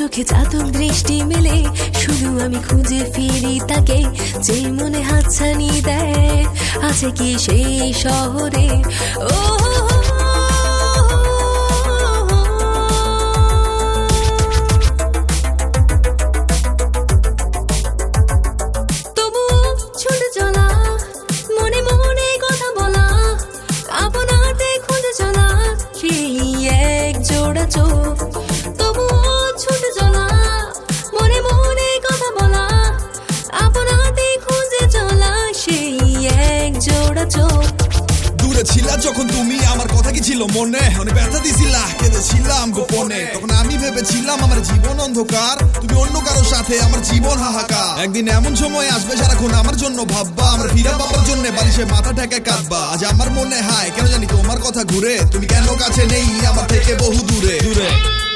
চোখে চাতক দৃষ্টি মেলে, শুধু আমি খুঁজে ফিরি তাকে, যে মনে হাতছানি দেয়। আছে কি সেই শহরে? ও দূরে ছিলা যখন তুমি, আমার কথা কি ছিল মনে? অনেক ব্যথা দিছিলা, কেঁদেছিলাম গোপনে। তখন আমি ভেবেছিলাম আমার জীবন অন্ধকার, তুমি অন্য কারো সাথে, আমার জীবন হাহাকার। একদিন এমন সময় আসবে সারাক্ষণ আমার জন্য ভাববা, আমার ফিরা বাবার জন্য বালিশে মাথা ঠেকে কাঁদবা। আজ আমার মনে হয় কেন জানি তোমার কথা ঘুরে, তুমি কেন কাছে নেই আমার থেকে বহু দূরে দূরে।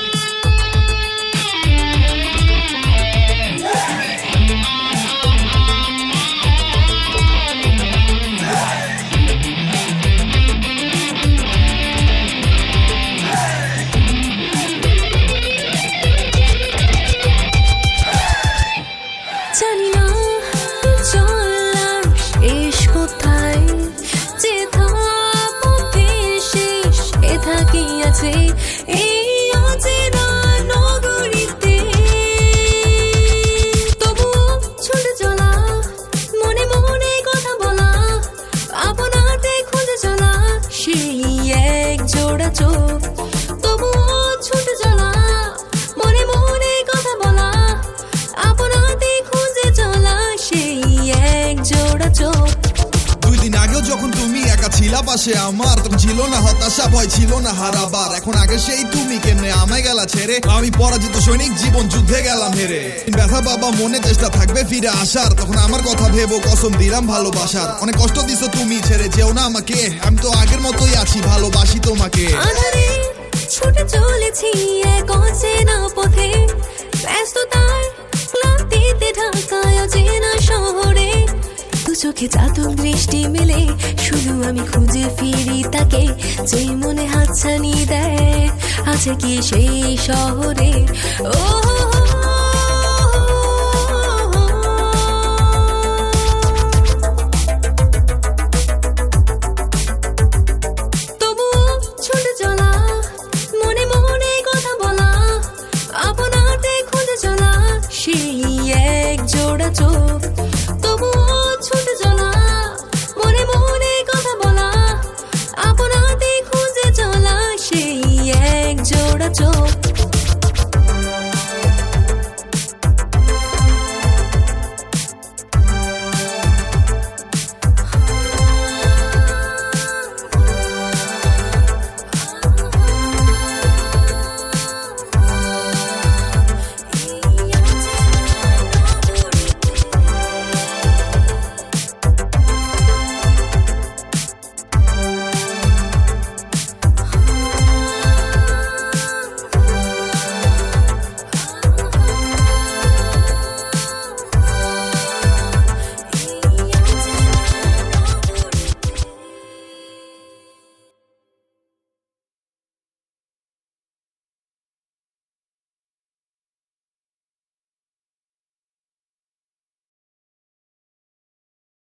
জানি না চলার শেষ কোথায়, যে পথের শেষ এ থাকি আছে এই অচেনা নগরীতে। তবুও ছুটে চলা, মনে মনে কথা বলা, আপনাতে খুঁজে চলা সেই এক জোড়া চোখ। তবুও ছুটে চলা, মনে মনে কথা বলা, আপনাতে দুই দিন আগেও যখন তুমি একা ছিলা পাশে আমার, তখন ছিল না হতাশা, ভয় ছিল না হারাবার। এখন আগে সেই তুমি কেমনে আমায় গেলা ছেড়ে, আমি পরাজিত সৈনিক জীবন যুদ্ধে গেলাম হেরে। ব্যথা বাবা মনে চেষ্টা থাকবে ফিরে আসার, তখন আমার কথা ভেবো কসম দিলাম ভালোবাসার। অনেক কষ্ট দিছো তুমি, ছেড়ে যেও না আমাকে, আমি তো আগের মতোই আছি, ভালোবাসি তোমাকে। আধারে ছুটে চলেছি এক অচেনা পথে, ব্যস্ততার ক্লান্তিতে ঢাকায় অচেনা শহরে। দু চোখে চাতক দৃষ্টি মেলে, শুধু আমি খুঁজে ফিরি তাকে, যে মনে হাতছানি দেয়। আছে কি সেই শহরে? ও